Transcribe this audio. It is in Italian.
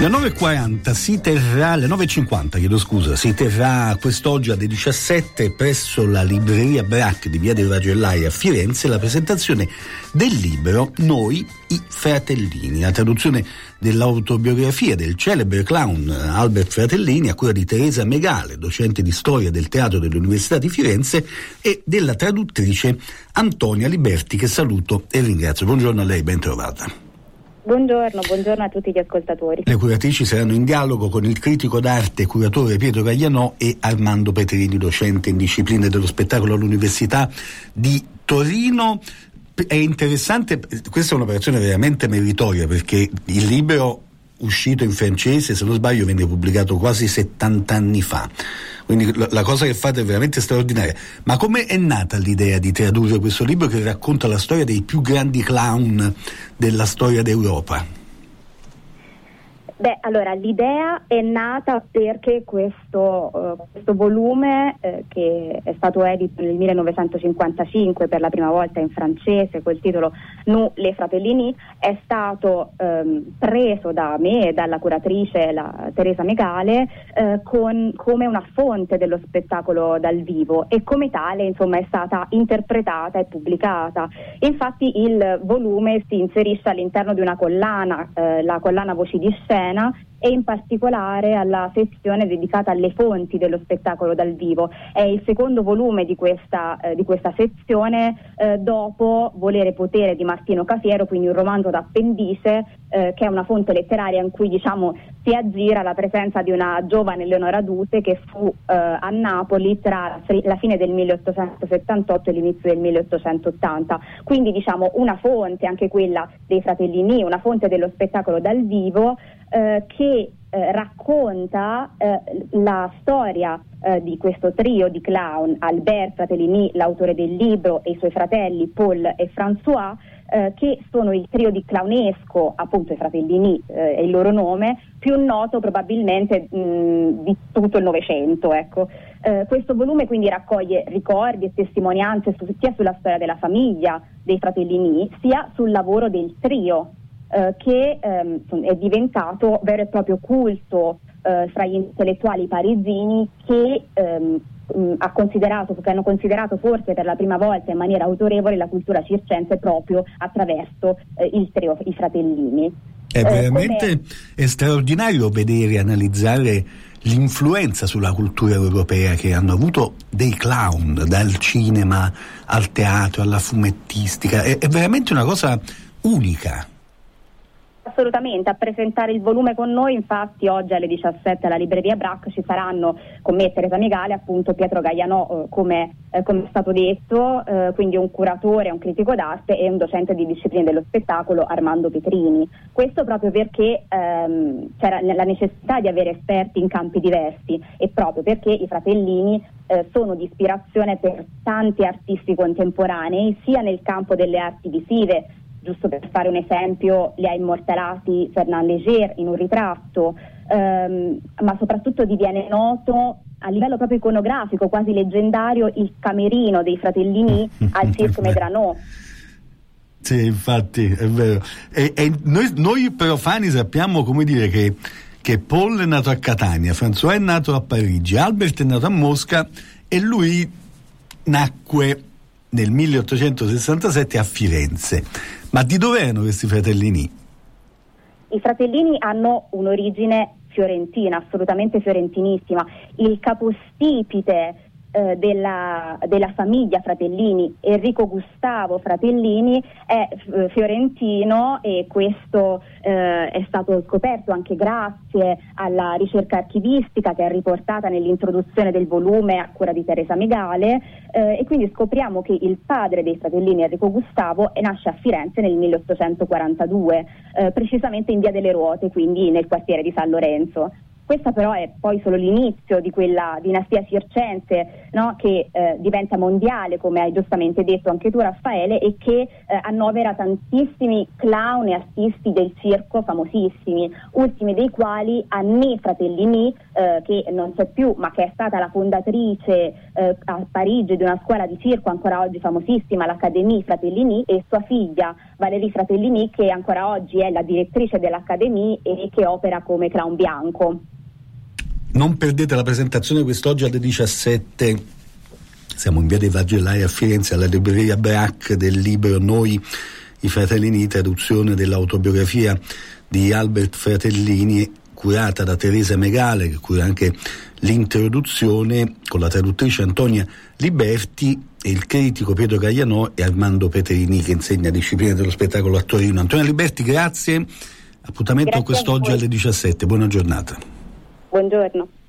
alle 9.40 alle 9.50 si terrà quest'oggi alle 17 presso la libreria Brac di Via dei Vagellai a Firenze la presentazione del libro Noi i Fratellini, la traduzione dell'autobiografia del celebre clown Albert Fratellini a cura di Teresa Megale, docente di storia del teatro dell'Università di Firenze, e della traduttrice Antonia Liberti, che saluto e ringrazio. Buongiorno a lei, ben trovata. Buongiorno a tutti gli ascoltatori. Le curatrici saranno in dialogo con il critico d'arte e curatore Pietro Gaglianò e Armando Petrini, docente in discipline dello spettacolo all'Università di Torino. È interessante, questa è un'operazione veramente meritoria, perché il libro uscito in francese, se non sbaglio, venne pubblicato quasi 70 anni fa. Quindi la cosa che fate è veramente straordinaria. Ma come è nata l'idea di tradurre questo libro che racconta la storia dei più grandi clown della storia d'Europa? Allora, l'idea è nata perché questo volume, che è stato edito nel 1955 per la prima volta in francese col titolo Nous les Fratellini, è stato preso da me e dalla curatrice Teresa Megale come una fonte dello spettacolo dal vivo, e come tale, insomma, è stata interpretata e pubblicata. Infatti il volume si inserisce all'interno di una collana, la collana Voci di Scena, e in particolare alla sezione dedicata alle fonti dello spettacolo dal vivo. È il secondo volume di questa sezione, dopo Volere e Potere di Martino Cafiero, quindi un romanzo d'appendice, che è una fonte letteraria in cui, diciamo, si aggira la presenza di una giovane Leonora Duse che fu a Napoli tra la fine del 1878 e l'inizio del 1880. Quindi, diciamo, una fonte, anche quella dei Fratellini, una fonte dello spettacolo dal vivo, che racconta la storia di questo trio di clown: Albert Fratellini, l'autore del libro, e i suoi fratelli Paul e François, che sono il trio di clownesco, appunto i Fratellini è il loro nome, più noto probabilmente di tutto il Novecento, ecco. Questo volume quindi raccoglie ricordi e testimonianze sia sulla storia della famiglia dei Fratellini, sia sul lavoro del trio, che è diventato vero e proprio culto fra gli intellettuali parisini, che hanno considerato forse per la prima volta in maniera autorevole la cultura circense proprio attraverso il trio, i Fratellini. È veramente è straordinario vedere e analizzare l'influenza sulla cultura europea che hanno avuto dei clown, dal cinema al teatro alla fumettistica. È veramente una cosa unica. Assolutamente. A presentare il volume con noi, infatti, oggi alle 17 alla libreria Brac ci saranno con me Teresa Megale, appunto Pietro Gaglianò, come è stato detto, quindi un curatore, un critico d'arte e un docente di discipline dello spettacolo, Armando Petrini. Questo proprio perché c'era la necessità di avere esperti in campi diversi, e proprio perché i Fratellini sono di ispirazione per tanti artisti contemporanei, sia nel campo delle arti visive. Giusto per fare un esempio, li ha immortalati Fernand Léger in un ritratto, ma soprattutto diviene noto a livello proprio iconografico, quasi leggendario, il camerino dei Fratellini al Cirque Medrano. Sì, infatti, è vero. E noi profani sappiamo, come dire, che Paul è nato a Catania, François è nato a Parigi, Albert è nato a Mosca e lui nacque nel 1867 a Firenze. Ma di dove erano questi Fratellini? I Fratellini hanno un'origine fiorentina, assolutamente fiorentinissima. Il capostipite della famiglia Fratellini, Enrico Gustavo Fratellini, è fiorentino, e questo è stato scoperto anche grazie alla ricerca archivistica che è riportata nell'introduzione del volume a cura di Teresa Megale, e quindi scopriamo che il padre dei Fratellini, Enrico Gustavo, nasce a Firenze nel 1842, precisamente in Via delle Ruote, quindi nel quartiere di San Lorenzo. Questa però è poi solo l'inizio di quella dinastia circense, no? Che diventa mondiale, come hai giustamente detto anche tu, Raffaele, e che annovera tantissimi clown e artisti del circo famosissimi, ultimi dei quali Annie Fratellini, che non c'è più ma che è stata la fondatrice a Parigi di una scuola di circo ancora oggi famosissima, l'Académie Fratellini, e sua figlia Valérie Fratellini, che ancora oggi è la direttrice dell'Académie e che opera come clown bianco. Non perdete la presentazione quest'oggi alle 17. Siamo in via dei Vagellai a Firenze, alla libreria Brac, del libro Noi i Fratellini, traduzione dell'autobiografia di Albert Fratellini, curata da Teresa Megale, che cura anche l'introduzione, con la traduttrice Antonia Liberti e il critico Pietro Gaglianò e Armando Petrini, che insegna discipline dello spettacolo a Torino. Antonia Liberti, grazie. Appuntamento quest'oggi alle 17. Buona giornata. Buongiorno.